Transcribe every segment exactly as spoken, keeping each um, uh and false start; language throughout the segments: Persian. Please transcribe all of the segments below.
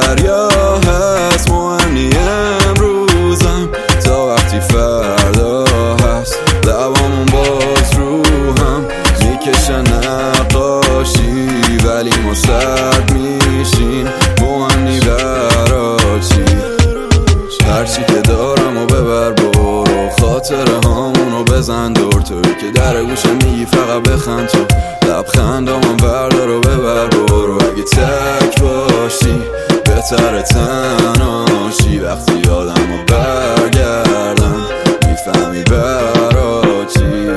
دریا هست. مهم نی امروزم تا وقتی فردا هست. لبامون باز رو هم میکشن نقاشی، ولی ما سرد میشیم. مهم نی برا چی، هرچی که دارم و ببر برو. خاطره هامونو بزن دور تو که در گوشه میگی فقط بخند تو. لبخندامم بردار و ببر برو. اگه تک باشی بهتره تنهاشی. وقتی یادم و برگردم میفهمی برا چی.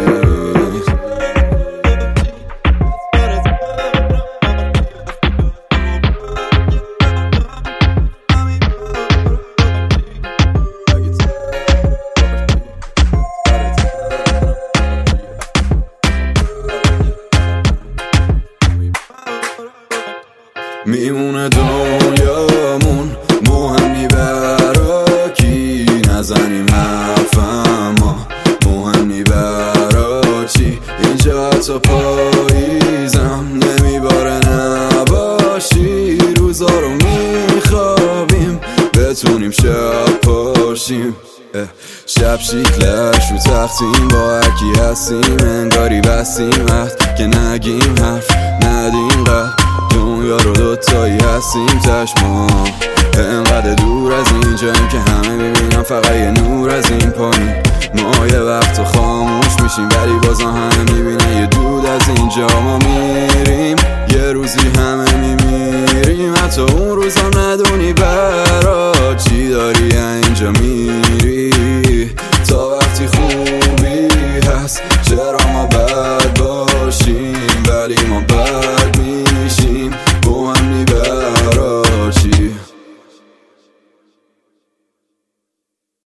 میمونه دنیامون مهم نی برا کی. نزنیم حرفم ما مهم نی برا چی. اینجا حتی پاییزم نمیباره نباشی. روزا رو میخوابیم بتونیم شب پاشیم. شب شیکلش رو تختیم با هرکی هستیم. انگاری بستیم عهد که نگیم حرف ندیم قلب. دنیا رو دوتایی هستیم چشما انقدر دور از اینجاییم که همه میبینم فقط یه نور از این پایین. ما یه وقت خاموش میشیم ولی بازا همه میبینن یه دود از اینجا. ما میریم یه روزی همه میمیریم. حتی اون روزم ندونی برا چی داری اینجا میری. تا وقتی خوبی هست چرا